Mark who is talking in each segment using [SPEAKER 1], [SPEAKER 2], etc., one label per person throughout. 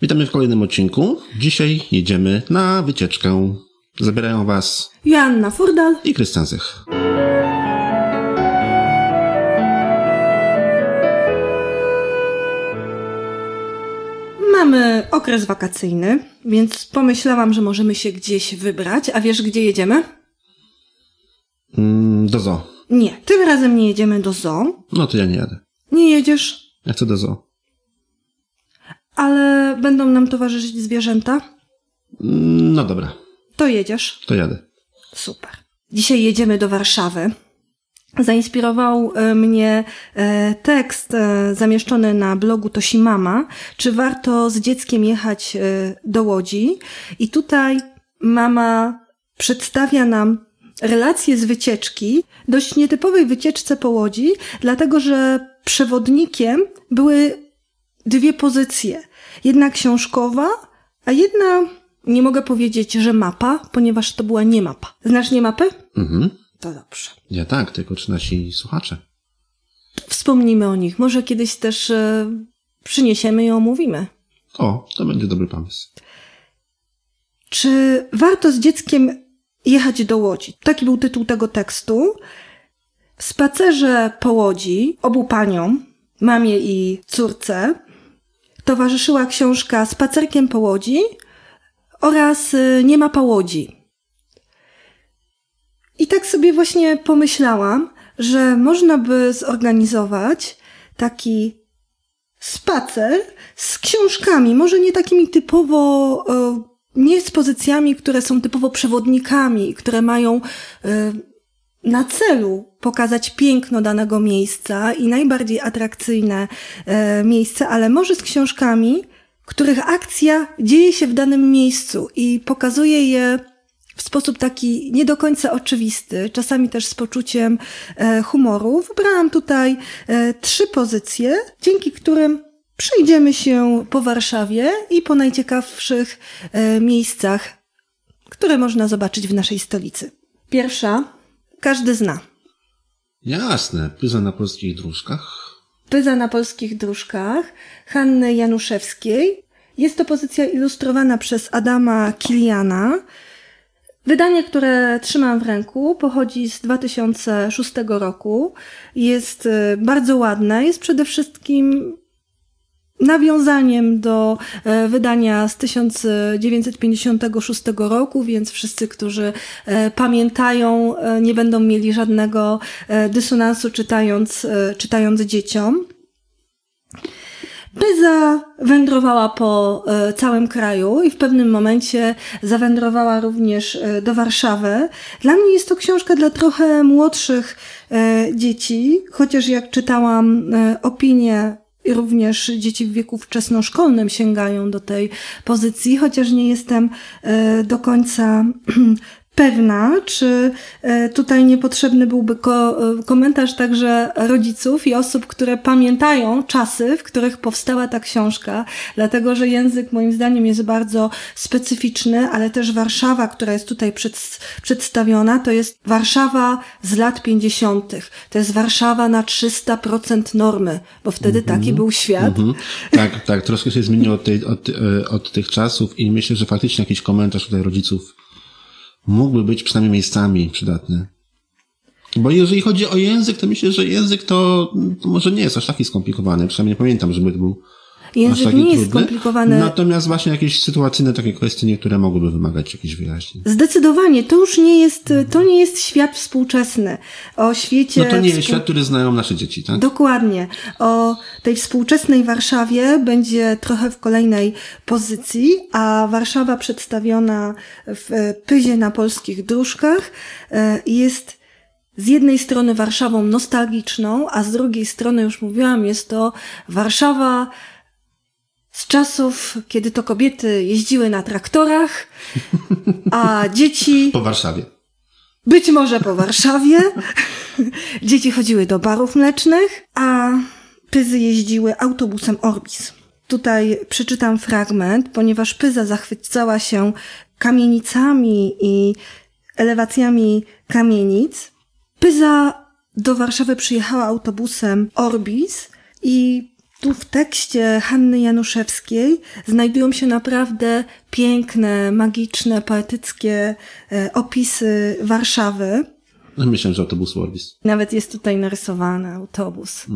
[SPEAKER 1] Witamy w kolejnym odcinku. Dzisiaj jedziemy na wycieczkę. Zabierają Was
[SPEAKER 2] Joanna Furdal
[SPEAKER 1] i Krystian Zych.
[SPEAKER 2] Mamy okres wakacyjny, więc pomyślałam, że możemy się gdzieś wybrać. A wiesz, gdzie jedziemy?
[SPEAKER 1] Do zoo.
[SPEAKER 2] Nie, tym razem nie jedziemy do zoo.
[SPEAKER 1] No to ja nie jadę.
[SPEAKER 2] Nie jedziesz,
[SPEAKER 1] Ja chcę do zoo.
[SPEAKER 2] ale będą nam towarzyszyć zwierzęta.
[SPEAKER 1] No dobra,
[SPEAKER 2] To jedziesz.
[SPEAKER 1] to jadę.
[SPEAKER 2] Super. Dzisiaj jedziemy do Warszawy. Zainspirował mnie tekst zamieszczony na blogu Tosimama, czy warto z dzieckiem jechać do Łodzi. I tutaj mama przedstawia nam relację z wycieczki, dość nietypowej wycieczce po Łodzi, dlatego że przewodnikiem były dwie pozycje. Jedna książkowa, a jedna, nie mogę powiedzieć, że mapa, ponieważ to była nie mapa. Znasz nie mapę?
[SPEAKER 1] Mhm.
[SPEAKER 2] To dobrze.
[SPEAKER 1] Ja tak, tylko czy nasi słuchacze?
[SPEAKER 2] Wspomnimy o nich. Może kiedyś też przyniesiemy i omówimy.
[SPEAKER 1] O, to będzie dobry pomysł.
[SPEAKER 2] Czy warto z dzieckiem jechać do Łodzi? Taki był tytuł tego tekstu. W spacerze po Łodzi obu paniom, mamie i córce, towarzyszyła książka Spacerkiem po Łodzi oraz Nie mapa Łodzi. I tak sobie właśnie pomyślałam, że można by zorganizować taki spacer z książkami, może nie takimi typowo, nie z pozycjami, które są typowo przewodnikami, które mają na celu pokazać piękno danego miejsca i najbardziej atrakcyjne miejsce, ale może z książkami, których akcja dzieje się w danym miejscu i pokazuje je w sposób taki nie do końca oczywisty, czasami też z poczuciem humoru. Wybrałam tutaj 3 pozycje, dzięki którym przejdziemy się po Warszawie i po najciekawszych miejscach, które można zobaczyć w naszej stolicy. Pierwsza, każdy zna.
[SPEAKER 1] Jasne, Pyza na polskich dróżkach.
[SPEAKER 2] Pyza na polskich dróżkach Hanny Januszewskiej. Jest to pozycja ilustrowana przez Adama Kiliana. Wydanie, które trzymam w ręku, pochodzi z 2006 roku. Jest bardzo ładne. Jest przede wszystkim nawiązaniem do wydania z 1956 roku, więc wszyscy, którzy pamiętają, nie będą mieli żadnego dysonansu czytając dzieciom. Pyza wędrowała po całym kraju i w pewnym momencie zawędrowała również do Warszawy. Dla mnie jest to książka dla trochę młodszych dzieci, chociaż jak czytałam opinie, i również dzieci w wieku wczesnoszkolnym sięgają do tej pozycji, chociaż nie jestem do końca pewna, czy tutaj niepotrzebny byłby komentarz także rodziców i osób, które pamiętają czasy, w których powstała ta książka, dlatego że język moim zdaniem jest bardzo specyficzny, ale też Warszawa, która jest tutaj przedstawiona, to jest Warszawa z lat 50. To jest Warszawa na 300% normy, bo wtedy taki był świat.
[SPEAKER 1] Tak, troszkę się zmieniło od tych czasów i myślę, że faktycznie jakiś komentarz tutaj rodziców mógłby być przynajmniej miejscami przydatny. Bo jeżeli chodzi o język, to myślę, że język to może nie jest aż taki skomplikowany. Przynajmniej nie pamiętam, żeby to był
[SPEAKER 2] język nie jest skomplikowany.
[SPEAKER 1] Natomiast właśnie jakieś sytuacyjne takie kwestie niektóre mogłyby wymagać jakichś wyjaśnień.
[SPEAKER 2] Zdecydowanie. To już nie jest świat współczesny. O świecie...
[SPEAKER 1] No to nie jest świat, który znają nasze dzieci, tak?
[SPEAKER 2] Dokładnie. O tej współczesnej Warszawie będzie trochę w kolejnej pozycji, a Warszawa przedstawiona w Pyzie na polskich dróżkach jest z jednej strony Warszawą nostalgiczną, a z drugiej strony, już mówiłam, jest to Warszawa z czasów, kiedy to kobiety jeździły na traktorach, a dzieci...
[SPEAKER 1] Po Warszawie.
[SPEAKER 2] Być może po Warszawie. Dzieci chodziły do barów mlecznych, a Pyzy jeździły autobusem Orbis. Tutaj przeczytam fragment, ponieważ Pyza zachwycała się kamienicami i elewacjami kamienic. Pyza do Warszawy przyjechała autobusem Orbis i Tu w tekście Hanny Januszewskiej znajdują się naprawdę piękne, magiczne, poetyckie opisy Warszawy.
[SPEAKER 1] Myślę, że autobus Orbis.
[SPEAKER 2] Nawet jest tutaj narysowany autobus.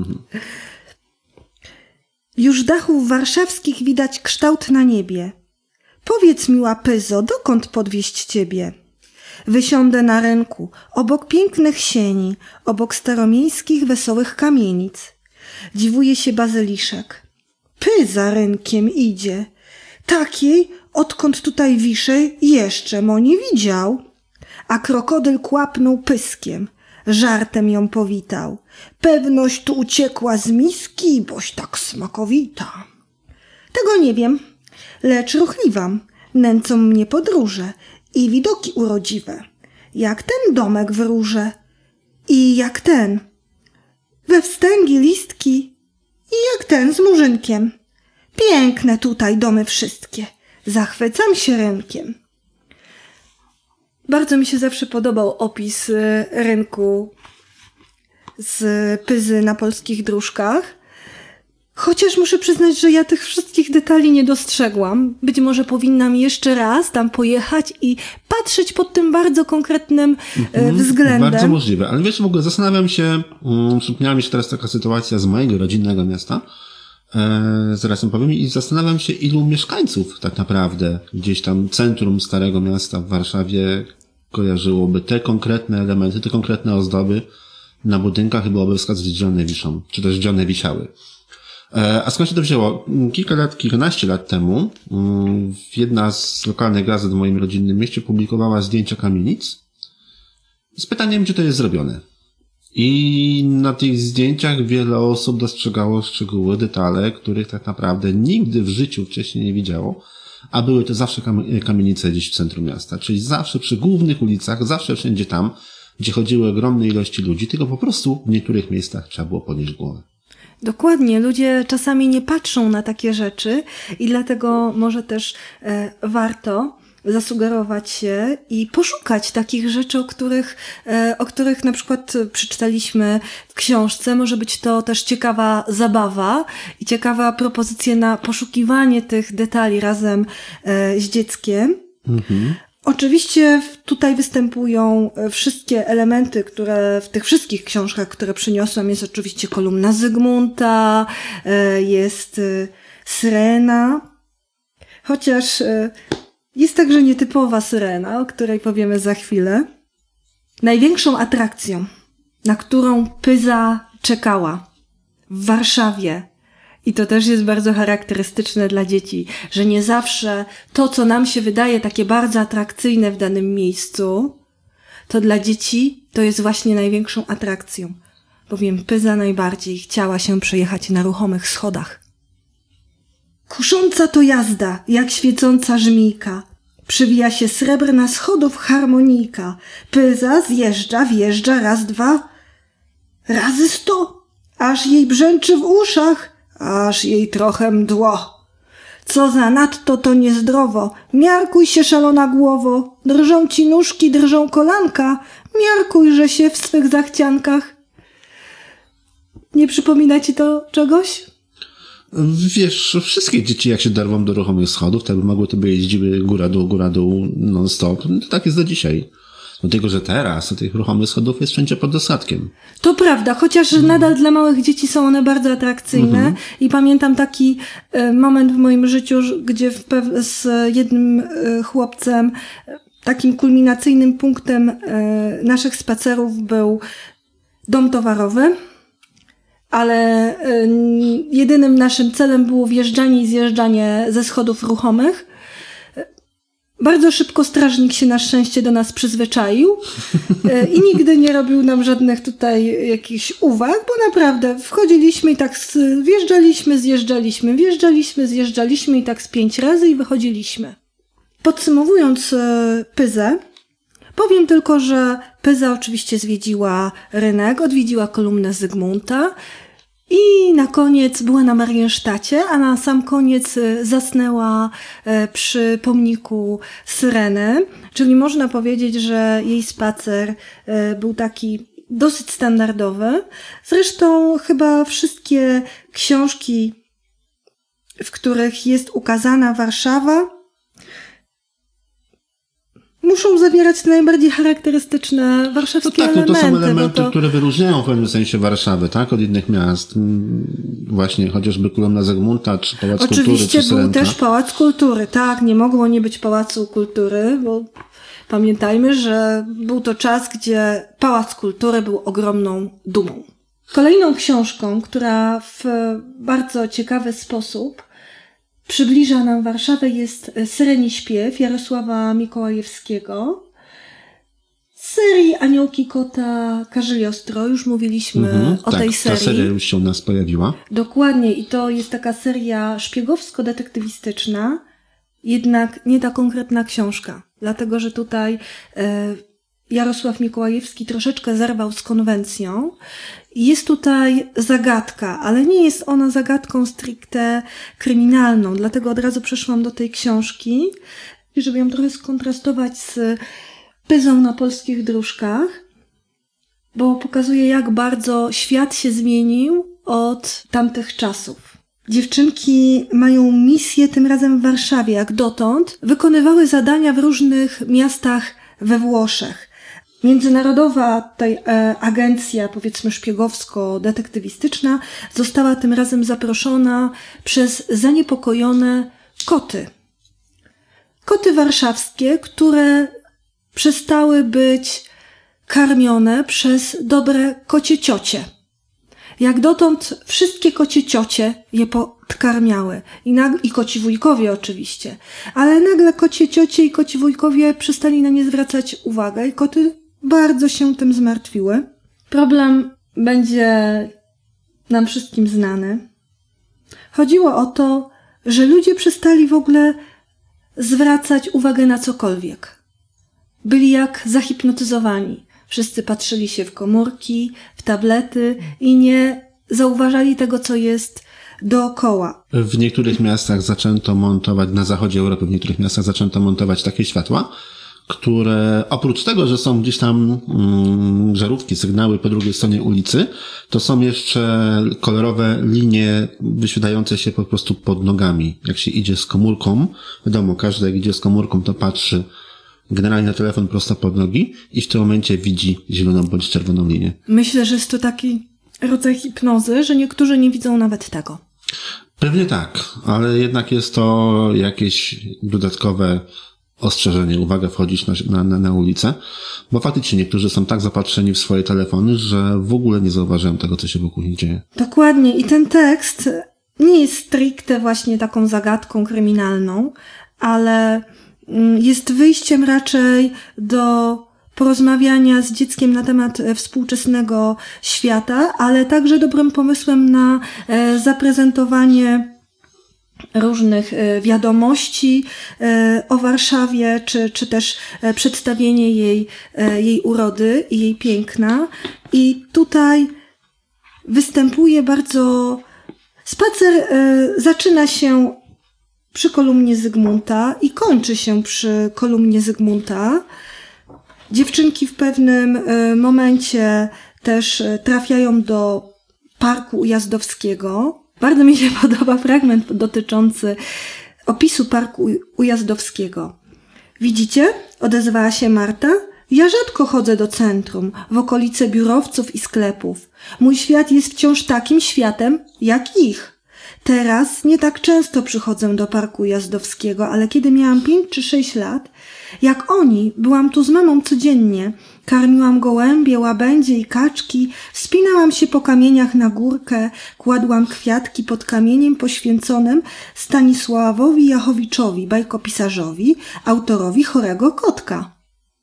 [SPEAKER 2] Już dachów warszawskich widać kształt na niebie. Powiedz, miła Pyzo, dokąd podwieźć ciebie? Wysiądę na rynku, obok pięknych sieni, obok staromiejskich wesołych kamienic. Dziwuje się Bazyliszek. Pyza rynkiem idzie. Takiej, odkąd tutaj wiszę, jeszcze mo nie widział. A krokodyl kłapnął pyskiem. Żartem ją powitał. Pewność tu uciekła z miski, boś tak smakowita. Tego nie wiem, lecz ruchliwam. Nęcą mnie podróże i widoki urodziwe. Jak ten domek w róże i jak ten we wstęgi listki i jak ten z murzynkiem. Piękne tutaj domy wszystkie. Zachwycam się rynkiem. Bardzo mi się zawsze podobał opis rynku z Pyzy na polskich dróżkach. Chociaż muszę przyznać, że ja tych wszystkich detali nie dostrzegłam. Być może powinnam jeszcze raz tam pojechać i patrzeć pod tym bardzo konkretnym względem.
[SPEAKER 1] Bardzo możliwe. Ale wiesz, w ogóle zastanawiam się, przypomniała mi się teraz taka sytuacja z mojego rodzinnego miasta, zaraz ją powiem, i zastanawiam się, ilu mieszkańców tak naprawdę gdzieś tam centrum Starego Miasta w Warszawie kojarzyłoby te konkretne elementy, te konkretne ozdoby na budynkach i byłoby wskazać, gdzie one wiszą, czy też gdzie one wisiały. A skąd się to wzięło? Kilkanaście lat temu jedna z lokalnych gazet w moim rodzinnym mieście publikowała zdjęcia kamienic z pytaniem, gdzie to jest zrobione. I na tych zdjęciach wiele osób dostrzegało szczegóły, detale, których tak naprawdę nigdy w życiu wcześniej nie widziało, a były to zawsze kamienice gdzieś w centrum miasta, czyli zawsze przy głównych ulicach, zawsze wszędzie tam, gdzie chodziły ogromne ilości ludzi, tylko po prostu w niektórych miejscach trzeba było podnieść głowę.
[SPEAKER 2] Dokładnie, ludzie czasami nie patrzą na takie rzeczy i dlatego może też warto zasugerować się i poszukać takich rzeczy, o których na przykład przeczytaliśmy w książce. Może być to też ciekawa zabawa i ciekawa propozycja na poszukiwanie tych detali razem z dzieckiem. Oczywiście tutaj występują wszystkie elementy, które w tych wszystkich książkach, które przyniosłam, jest oczywiście kolumna Zygmunta, jest Syrena, chociaż jest także nietypowa Syrena, o której powiemy za chwilę. Największą atrakcją, na którą Pyza czekała w Warszawie, i to też jest bardzo charakterystyczne dla dzieci, że nie zawsze to, co nam się wydaje takie bardzo atrakcyjne w danym miejscu, to dla dzieci to jest właśnie największą atrakcją, bowiem Pyza najbardziej chciała się przejechać na ruchomych schodach. Kusząca to jazda, jak świecąca żmijka. Przywija się srebrna schodów harmonijka. Pyza zjeżdża, wjeżdża raz, dwa, razy 100, aż jej brzęczy w uszach, aż jej trochę mdło. Co za nadto to niezdrowo, miarkuj się szalona głowo, drżą ci nóżki, drżą kolanka, miarkujże się w swych zachciankach. Nie przypomina ci to czegoś?
[SPEAKER 1] Wiesz, wszystkie dzieci jak się dorwą do ruchomych schodów, tak by mogły sobie jeździły góra dół non-stop. To tak jest do dzisiaj. Dlatego, że teraz tych ruchomych schodów jest wszędzie pod dostatkiem.
[SPEAKER 2] To prawda, chociaż nadal dla małych dzieci są one bardzo atrakcyjne. I pamiętam taki moment w moim życiu, gdzie z jednym chłopcem takim kulminacyjnym punktem naszych spacerów był dom towarowy. Ale jedynym naszym celem było wjeżdżanie i zjeżdżanie ze schodów ruchomych. Bardzo szybko strażnik się na szczęście do nas przyzwyczaił i nigdy nie robił nam żadnych tutaj jakichś uwag, bo naprawdę wchodziliśmy i tak wjeżdżaliśmy, zjeżdżaliśmy i tak z 5 razy i wychodziliśmy. Podsumowując Pyzę, powiem tylko, że Pyza oczywiście zwiedziła rynek, odwiedziła kolumnę Zygmunta i na koniec była na Mariensztacie, a na sam koniec zasnęła przy pomniku Syreny, czyli można powiedzieć, że jej spacer był taki dosyć standardowy. Zresztą chyba wszystkie książki, w których jest ukazana Warszawa, muszą zawierać te najbardziej charakterystyczne warszawskie elementy.
[SPEAKER 1] To są elementy, które wyróżniają w pewnym sensie Warszawę, tak? Od innych miast. Właśnie chociażby Kolumna Zygmunta, czy Pałac Kultury,
[SPEAKER 2] Oczywiście
[SPEAKER 1] czy Syrenka.
[SPEAKER 2] był też Pałac Kultury, tak. Nie mogło nie być Pałacu Kultury, bo pamiętajmy, że był to czas, gdzie Pałac Kultury był ogromną dumą. Kolejną książką, która w bardzo ciekawy sposób przybliża nam Warszawę, jest Syreni Śpiew Jarosława Mikołajewskiego. Z serii Aniołki Kota Cagliostro, już mówiliśmy o tej serii.
[SPEAKER 1] Ta seria już się u nas pojawiła.
[SPEAKER 2] Dokładnie, i to jest taka seria szpiegowsko-detektywistyczna, jednak nie ta konkretna książka, dlatego że tutaj Jarosław Mikołajewski troszeczkę zerwał z konwencją. Jest tutaj zagadka, ale nie jest ona zagadką stricte kryminalną, dlatego od razu przeszłam do tej książki, żeby ją trochę skontrastować z Pyzą na polskich dróżkach, bo pokazuje, jak bardzo świat się zmienił od tamtych czasów. Dziewczynki mają misję tym razem w Warszawie, jak dotąd. Wykonywały zadania w różnych miastach we Włoszech. Międzynarodowa tutaj agencja, powiedzmy szpiegowsko-detektywistyczna, została tym razem zaproszona przez zaniepokojone koty. Koty warszawskie, które przestały być karmione przez dobre kocie ciocie. Jak dotąd wszystkie kocie ciocie je podkarmiały. I koci wujkowie oczywiście. Ale nagle kocie ciocie i koci wujkowie przestali na nie zwracać uwagę i koty bardzo się tym zmartwiły. Problem będzie nam wszystkim znany. Chodziło o to, że ludzie przestali w ogóle zwracać uwagę na cokolwiek. Byli jak zahipnotyzowani. Wszyscy patrzyli się w komórki, w tablety i nie zauważali tego, co jest dookoła.
[SPEAKER 1] W niektórych miastach zaczęto montować, na zachodzie Europy, w niektórych miastach zaczęto montować takie światła, które oprócz tego, że są gdzieś tam żarówki, sygnały po drugiej stronie ulicy, to są jeszcze kolorowe linie wyświetlające się po prostu pod nogami. Jak się idzie z komórką, wiadomo, każdy jak idzie z komórką, to patrzy generalnie na telefon prosto pod nogi i w tym momencie widzi zieloną bądź czerwoną linię.
[SPEAKER 2] Myślę, że jest to taki rodzaj hipnozy, że niektórzy nie widzą nawet tego.
[SPEAKER 1] Pewnie tak, ale jednak jest to jakieś dodatkowe ostrzeżenie, uwaga, wchodzić na ulicę, bo faktycznie niektórzy są tak zapatrzeni w swoje telefony, że w ogóle nie zauważają tego, co się wokół nich dzieje.
[SPEAKER 2] Dokładnie, i ten tekst nie jest stricte właśnie taką zagadką kryminalną, ale jest wyjściem raczej do porozmawiania z dzieckiem na temat współczesnego świata, ale także dobrym pomysłem na zaprezentowanie różnych wiadomości o Warszawie, czy też przedstawienie jej urody i jej piękna. I tutaj występuje bardzo... Spacer zaczyna się przy kolumnie Zygmunta i kończy się przy kolumnie Zygmunta. Dziewczynki w pewnym momencie też trafiają do Parku Ujazdowskiego. Bardzo mi się podoba fragment dotyczący opisu Parku Ujazdowskiego. Widzicie? Odezwała się Marta. Ja rzadko chodzę do centrum, w okolice biurowców i sklepów. Mój świat jest wciąż takim światem, jak ich. Teraz nie tak często przychodzę do Parku Ujazdowskiego, ale kiedy miałam 5 czy 6 lat, jak oni, byłam tu z mamą codziennie. Karmiłam gołębie, łabędzie i kaczki, wspinałam się po kamieniach na górkę, kładłam kwiatki pod kamieniem poświęconym Stanisławowi Jachowiczowi, bajkopisarzowi, autorowi Chorego Kotka.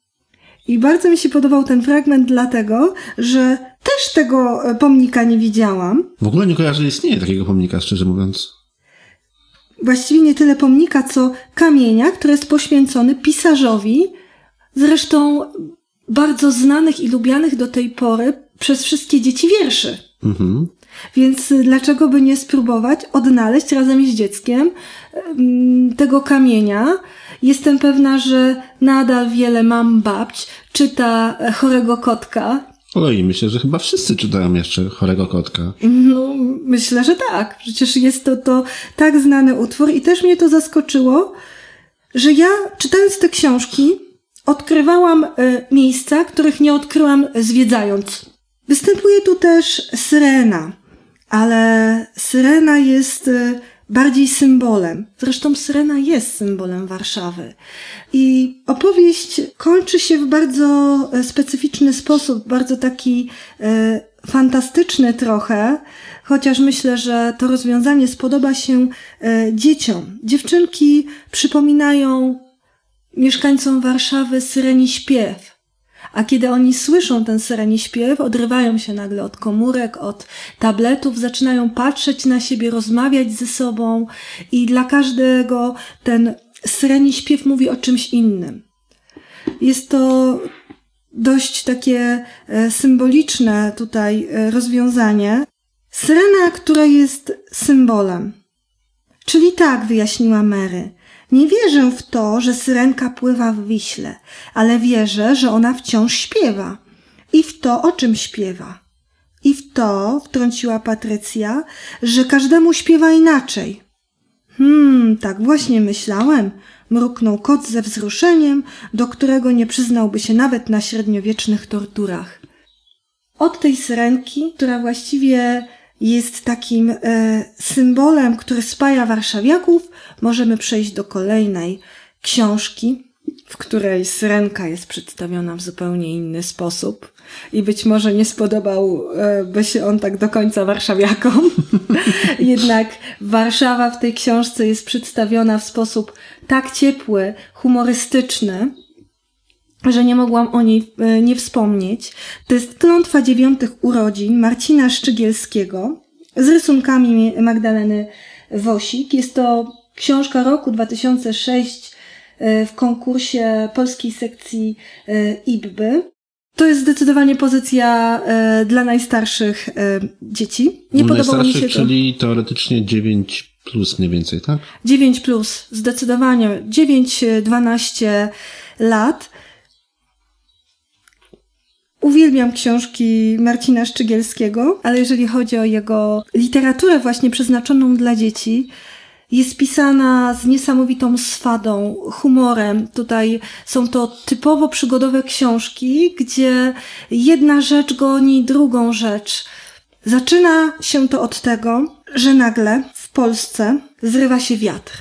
[SPEAKER 2] I bardzo mi się podobał ten fragment dlatego, że też tego pomnika nie widziałam.
[SPEAKER 1] W ogóle nie kojarzę, że istnieje takiego pomnika, szczerze mówiąc.
[SPEAKER 2] Właściwie nie tyle pomnika, co kamienia, który jest poświęcony pisarzowi, zresztą bardzo znanych i lubianych do tej pory przez wszystkie dzieci wierszy. Mhm. Więc dlaczego by nie spróbować odnaleźć razem z dzieckiem tego kamienia? Jestem pewna, że nadal wiele mam babć czyta Chorego Kotka.
[SPEAKER 1] Oj, myślę, że chyba wszyscy czytają jeszcze Chorego Kotka.
[SPEAKER 2] No, myślę, że tak. Przecież jest to tak znany utwór i też mnie to zaskoczyło, że ja, czytając te książki, odkrywałam miejsca, których nie odkryłam zwiedzając. Występuje tu też syrena, ale syrena jest bardziej symbolem. Zresztą syrena jest symbolem Warszawy. I opowieść kończy się w bardzo specyficzny sposób, bardzo taki fantastyczny trochę, chociaż myślę, że to rozwiązanie spodoba się dzieciom. Dziewczynki przypominają mieszkańcom Warszawy syreni śpiew. A kiedy oni słyszą ten syreni śpiew, odrywają się nagle od komórek, od tabletów, zaczynają patrzeć na siebie, rozmawiać ze sobą i dla każdego ten syreni śpiew mówi o czymś innym. Jest to dość takie symboliczne tutaj rozwiązanie. Syrena, która jest symbolem. Czyli tak, wyjaśniła Mary. Nie wierzę w to, że syrenka pływa w Wiśle, ale wierzę, że ona wciąż śpiewa. I w to, o czym śpiewa. I w to, wtrąciła Patrycja, że każdemu śpiewa inaczej. Tak właśnie myślałem, mruknął kot ze wzruszeniem, do którego nie przyznałby się nawet na średniowiecznych torturach. Od tej syrenki, która właściwie jest takim symbolem, który spaja warszawiaków, możemy przejść do kolejnej książki, w której syrenka jest przedstawiona w zupełnie inny sposób i być może nie spodobałby się on tak do końca warszawiakom. Jednak Warszawa w tej książce jest przedstawiona w sposób tak ciepły, humorystyczny, że nie mogłam o niej nie wspomnieć. To jest Klątwa 9 urodzin Marcina Szczygielskiego z rysunkami Magdaleny Wosik. Jest to książka roku 2006 w konkursie polskiej sekcji IBBY. To jest zdecydowanie pozycja dla najstarszych dzieci. Nie podobało mi się to.
[SPEAKER 1] Czyli teoretycznie 9 plus mniej więcej, tak?
[SPEAKER 2] 9 plus, zdecydowanie. 9-12 lat. Uwielbiam książki Marcina Szczygielskiego, ale jeżeli chodzi o jego literaturę właśnie przeznaczoną dla dzieci, jest pisana z niesamowitą swadą, humorem. Tutaj są to typowo przygodowe książki, gdzie jedna rzecz goni drugą rzecz. Zaczyna się to od tego, że nagle w Polsce zrywa się wiatr.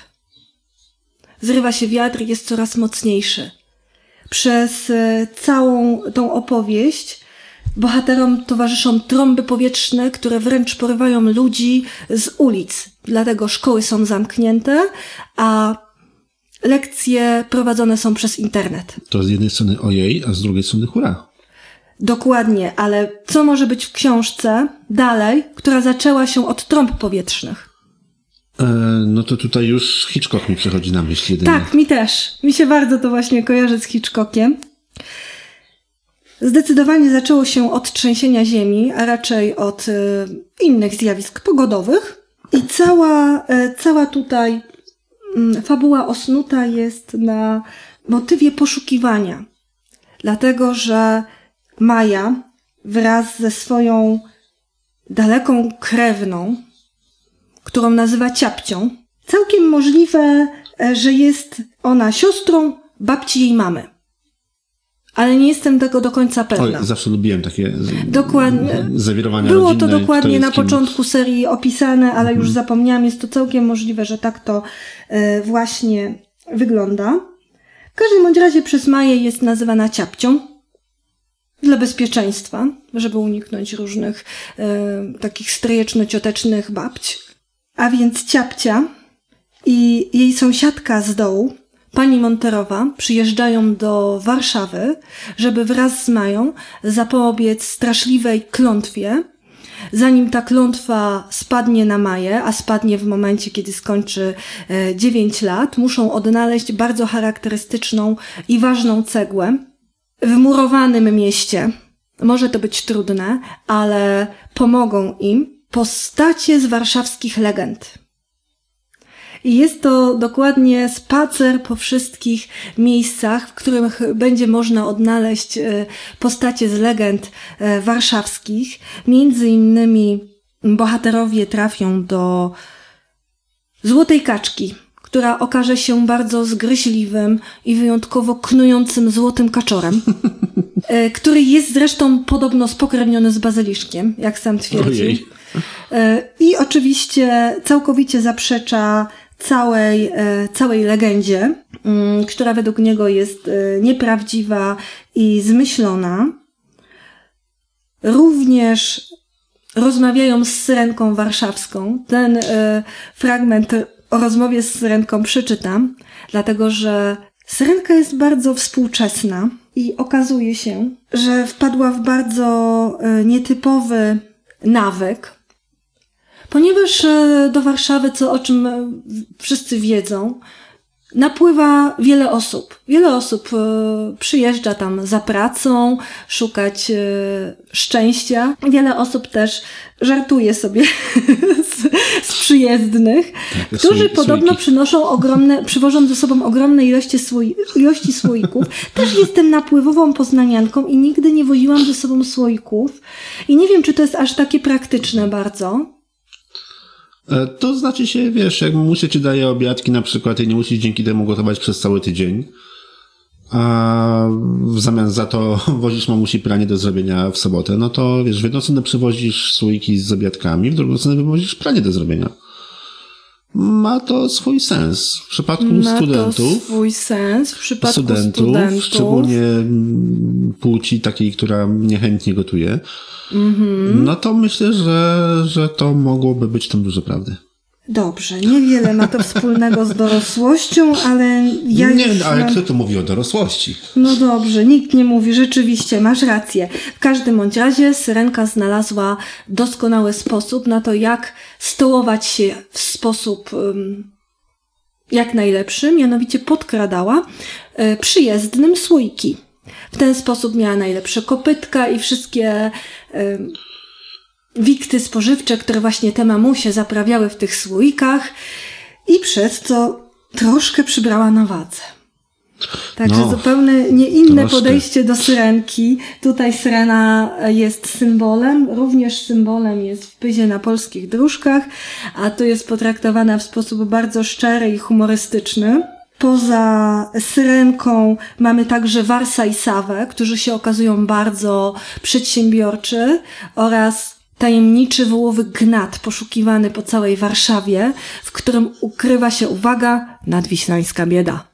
[SPEAKER 2] Zrywa się wiatr i jest coraz mocniejszy. Przez całą tą opowieść bohaterom towarzyszą trąby powietrzne, które wręcz porywają ludzi z ulic. Dlatego szkoły są zamknięte, a lekcje prowadzone są przez internet.
[SPEAKER 1] To z jednej strony ojej, a z drugiej strony hurra.
[SPEAKER 2] Dokładnie, ale co może być w książce dalej, która zaczęła się od trąb powietrznych?
[SPEAKER 1] No to tutaj już Hitchcock mi przychodzi na myśl jedynie.
[SPEAKER 2] Tak, mi też. Mi się bardzo to właśnie kojarzy z Hitchcockiem. Zdecydowanie zaczęło się od trzęsienia ziemi, a raczej od innych zjawisk pogodowych. I cała tutaj fabuła osnuta jest na motywie poszukiwania. Dlatego, że Maja wraz ze swoją daleką krewną, którą nazywa ciapcią, całkiem możliwe, że jest ona siostrą babci jej mamy. Ale nie jestem tego do końca pewna.
[SPEAKER 1] Oj, zawsze lubiłem takie
[SPEAKER 2] dokładnie.
[SPEAKER 1] Zawirowania
[SPEAKER 2] Było
[SPEAKER 1] rodzinne.
[SPEAKER 2] to dokładnie na początku serii opisane, ale już zapomniałam. Jest to całkiem możliwe, że tak to właśnie wygląda. W każdym bądź razie przez Maję jest nazywana ciapcią. Dla bezpieczeństwa, żeby uniknąć różnych takich stryjeczno-ciotecznych babć. A więc ciapcia i jej sąsiadka z dołu, pani Monterowa, przyjeżdżają do Warszawy, żeby wraz z Mają zapobiec straszliwej klątwie. Zanim ta klątwa spadnie na Maję, a spadnie w momencie, kiedy skończy 9 lat, muszą odnaleźć bardzo charakterystyczną i ważną cegłę w murowanym mieście. Może to być trudne, ale pomogą im postacie z warszawskich legend. I jest to dokładnie spacer po wszystkich miejscach, w których będzie można odnaleźć postacie z legend warszawskich. Między innymi bohaterowie trafią do Złotej Kaczki, która okaże się bardzo zgryźliwym i wyjątkowo knującym złotym kaczorem, który jest zresztą podobno spokrewniony z bazyliszkiem, jak sam twierdzi.
[SPEAKER 1] Ojej.
[SPEAKER 2] I oczywiście całkowicie zaprzecza całej legendzie, która według niego jest nieprawdziwa i zmyślona. Również rozmawiają z Syrenką Warszawską. Ten fragment o rozmowie z Syrenką przeczytam, dlatego że Syrenka jest bardzo współczesna i okazuje się, że wpadła w bardzo nietypowy nawyk, ponieważ do Warszawy, o czym wszyscy wiedzą, napływa wiele osób. Wiele osób przyjeżdża tam za pracą, szukać szczęścia. Wiele osób też żartuje sobie z przyjezdnych,
[SPEAKER 1] tak,
[SPEAKER 2] którzy podobno przywożą ze sobą ogromne ilości słoików. Też jestem napływową poznanianką i nigdy nie woziłam ze sobą słoików. I nie wiem, czy to jest aż takie praktyczne bardzo.
[SPEAKER 1] To znaczy się, wiesz, jak muszę ci daje obiadki na przykład i nie musisz dzięki temu gotować przez cały tydzień, a w zamian za to wozisz mamusi pranie do zrobienia w sobotę, no to wiesz, w jedną stronę przywozisz słoiki z obiadkami, w drugą stronę wywozisz pranie do zrobienia. Ma to swój sens. W przypadku studentów, szczególnie płci takiej, która niechętnie gotuje, no to myślę, że to mogłoby być tam dużo prawdy.
[SPEAKER 2] Dobrze, niewiele ma to wspólnego z dorosłością, ale
[SPEAKER 1] ale kto tu mówi o dorosłości?
[SPEAKER 2] No dobrze, nikt nie mówi, rzeczywiście, masz rację. W każdym bądź razie Syrenka znalazła doskonały sposób na to, jak stołować się w sposób jak najlepszy, mianowicie podkradała przyjezdnym słoiki. W ten sposób miała najlepsze kopytka i wszystkie wikty spożywcze, które właśnie te mamusie zaprawiały w tych słoikach i przez co troszkę przybrała na wadze. Także zupełnie inne podejście do Syrenki. Tutaj Syrena jest symbolem, również symbolem jest w pyzie na polskich dróżkach, a tu jest potraktowana w sposób bardzo szczery i humorystyczny. Poza Syrenką mamy także Warsa i Sawę, którzy się okazują bardzo przedsiębiorczy, oraz tajemniczy wołowy Gnat, poszukiwany po całej Warszawie, w którym ukrywa się, uwaga, nadwiślańska bieda.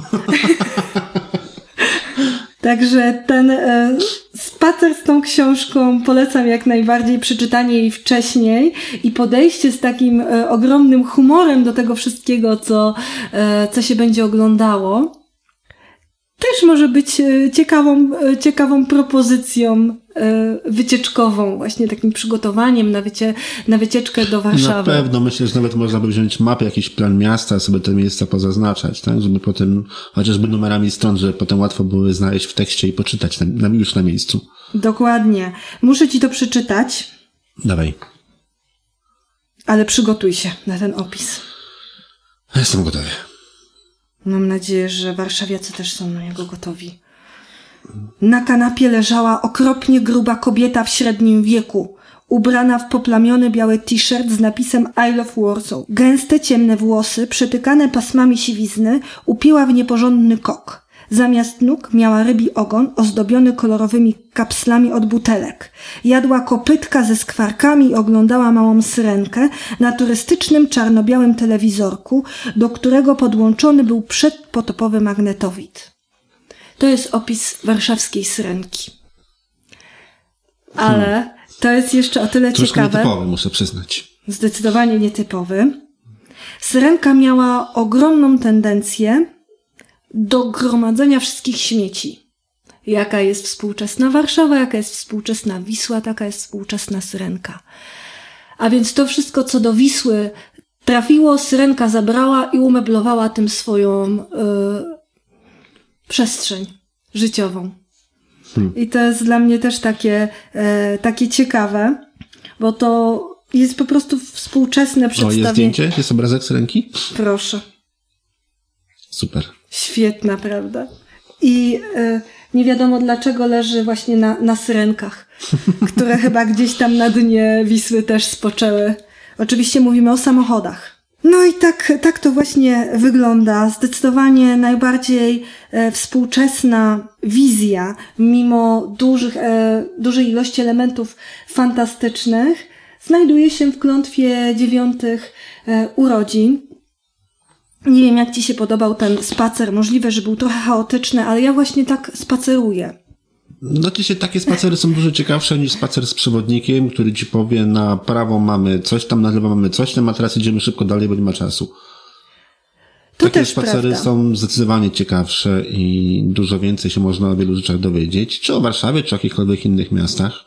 [SPEAKER 2] Także ten spacer z tą książką polecam jak najbardziej, przeczytanie jej wcześniej i podejście z takim ogromnym humorem do tego wszystkiego, co się będzie oglądało. Też może być ciekawą propozycją wycieczkową, właśnie takim przygotowaniem na wycieczkę do Warszawy.
[SPEAKER 1] Na pewno, myślę, że nawet można by wziąć mapę, jakiś plan miasta, sobie te miejsca pozaznaczać, tak? Żeby potem, chociażby numerami stron, żeby potem łatwo były znaleźć w tekście i poczytać już na miejscu.
[SPEAKER 2] Dokładnie. Muszę ci to przeczytać.
[SPEAKER 1] Dawaj.
[SPEAKER 2] Ale przygotuj się na ten opis.
[SPEAKER 1] Jestem gotowy.
[SPEAKER 2] Mam nadzieję, że warszawiacy też są na niego gotowi. Na kanapie leżała okropnie gruba kobieta w średnim wieku, ubrana w poplamiony biały t-shirt z napisem I love Warsaw. Gęste, ciemne włosy, przetykane pasmami siwizny, upięła w nieporządny kok. Zamiast nóg miała rybi ogon ozdobiony kolorowymi kapslami od butelek. Jadła kopytka ze skwarkami i oglądała małą Syrenkę na turystycznym czarno-białym telewizorku, do którego podłączony był przedpotopowy magnetowid. To jest opis warszawskiej Syrenki. Ale to jest jeszcze o tyle
[SPEAKER 1] troszkę
[SPEAKER 2] ciekawe.
[SPEAKER 1] Nietypowy, muszę przyznać.
[SPEAKER 2] Zdecydowanie nietypowy. Syrenka miała ogromną tendencję do gromadzenia wszystkich śmieci. Jaka jest współczesna Warszawa, jaka jest współczesna Wisła, taka jest współczesna Syrenka. A więc to wszystko, co do Wisły trafiło, Syrenka zabrała i umeblowała tym swoją przestrzeń życiową. I to jest dla mnie też takie ciekawe, bo to jest po prostu współczesne przedstawienie.
[SPEAKER 1] O, jest zdjęcie? Jest obrazek z ręki?
[SPEAKER 2] Proszę.
[SPEAKER 1] Super.
[SPEAKER 2] Świetna, prawda? I nie wiadomo dlaczego leży właśnie na syrenkach, które chyba gdzieś tam na dnie Wisły też spoczęły. Oczywiście mówimy o samochodach. No i tak to właśnie wygląda. Zdecydowanie najbardziej współczesna wizja, mimo dużej ilości elementów fantastycznych, znajduje się w klątwie 9 urodzin. Nie wiem, jak ci się podobał ten spacer. Możliwe, że był trochę chaotyczny, ale ja właśnie tak spaceruję.
[SPEAKER 1] Znaczy się, takie spacery są dużo ciekawsze niż spacer z przewodnikiem, który ci powie, na prawo mamy coś tam, na lewo mamy coś tam, a teraz idziemy szybko dalej, bo nie ma czasu. Takie spacery
[SPEAKER 2] prawda.
[SPEAKER 1] są zdecydowanie ciekawsze i dużo więcej się można o wielu rzeczach dowiedzieć, czy o Warszawie, czy o jakichkolwiek innych miastach.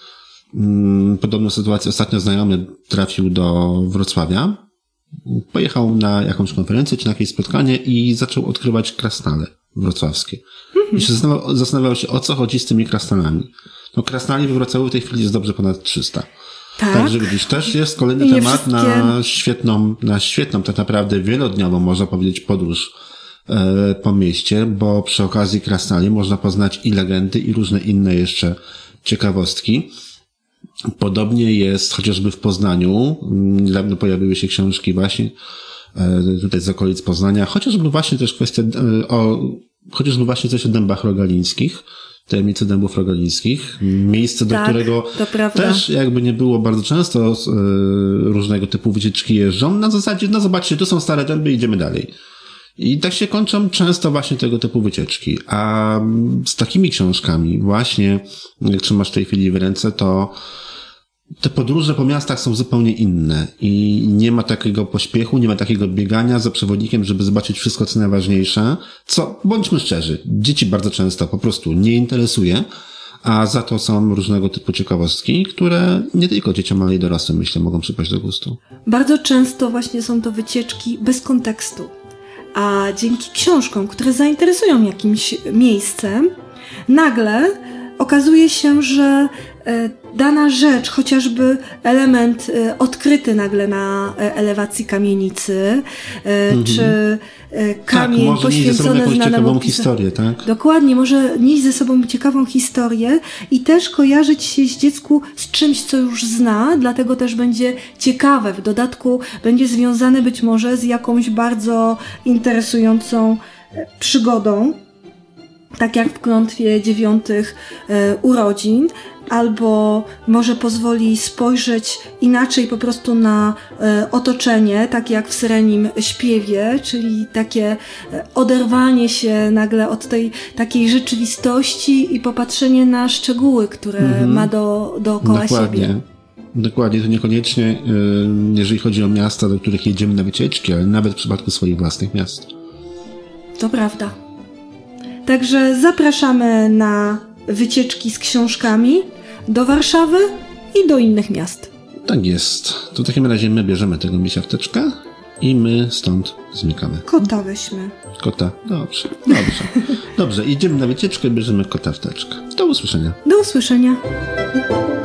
[SPEAKER 1] Podobną sytuację ostatnio znajomy trafił do Wrocławia. Pojechał na jakąś konferencję, czy na jakieś spotkanie i zaczął odkrywać krasnale wrocławskie. I się zastanawiał się, o co chodzi z tymi krasnalami. No, krasnali we Wrocławiu w tej chwili jest dobrze ponad 300.
[SPEAKER 2] Tak.
[SPEAKER 1] Także widzisz, też jest kolejny temat na świetną, tak naprawdę wielodniową, można powiedzieć, podróż po mieście, bo przy okazji krasnali można poznać i legendy, i różne inne jeszcze ciekawostki. Podobnie jest chociażby w Poznaniu. Niedawno pojawiły się książki właśnie tutaj z okolic Poznania. Chociażby właśnie też kwestia chociażby właśnie coś o dębach rogalińskich, tajemnice dębów rogalińskich. Miejsce, do którego też jakby nie było bardzo często różnego typu wycieczki jeżdżą. Na zasadzie, no zobaczcie, tu są stare dęby, idziemy dalej. I tak się kończą często właśnie tego typu wycieczki. A z takimi książkami właśnie, jak trzymasz w tej chwili w ręce, to te podróże po miastach są zupełnie inne i nie ma takiego pośpiechu, nie ma takiego biegania za przewodnikiem, żeby zobaczyć wszystko, co najważniejsze, co, bądźmy szczerzy, dzieci bardzo często po prostu nie interesuje, a za to są różnego typu ciekawostki, które nie tylko dzieciom, ale i dorosłym, myślę, mogą przypaść do gustu.
[SPEAKER 2] Bardzo często właśnie są to wycieczki bez kontekstu, a dzięki książkom, które zainteresują jakimś miejscem, nagle okazuje się, że dana rzecz, chociażby element odkryty nagle na elewacji kamienicy, czy kamień
[SPEAKER 1] może
[SPEAKER 2] poświęcony
[SPEAKER 1] jakąś ciekawą
[SPEAKER 2] pisarzom.
[SPEAKER 1] historię, tak?
[SPEAKER 2] Dokładnie, może nieść ze sobą ciekawą historię i też kojarzyć się z dziecku z czymś, co już zna, dlatego też będzie ciekawe. W dodatku będzie związane być może z jakąś bardzo interesującą przygodą, tak jak w klątwie 9 urodzin, albo może pozwoli spojrzeć inaczej po prostu na otoczenie, tak jak w Syrenim śpiewie, czyli takie oderwanie się nagle od tej takiej rzeczywistości i popatrzenie na szczegóły, które ma dookoła siebie.
[SPEAKER 1] Dokładnie, to niekoniecznie jeżeli chodzi o miasta, do których jedziemy na wycieczki, ale nawet w przypadku swoich własnych miast.
[SPEAKER 2] To prawda. Także zapraszamy na wycieczki z książkami do Warszawy i do innych miast.
[SPEAKER 1] Tak jest. To w takim razie my bierzemy tego misia w teczkę i my stąd znikamy.
[SPEAKER 2] Kota weźmy.
[SPEAKER 1] Kota? Dobrze. Dobrze, idziemy na wycieczkę, bierzemy kota w teczkę. Do usłyszenia.
[SPEAKER 2] Do usłyszenia.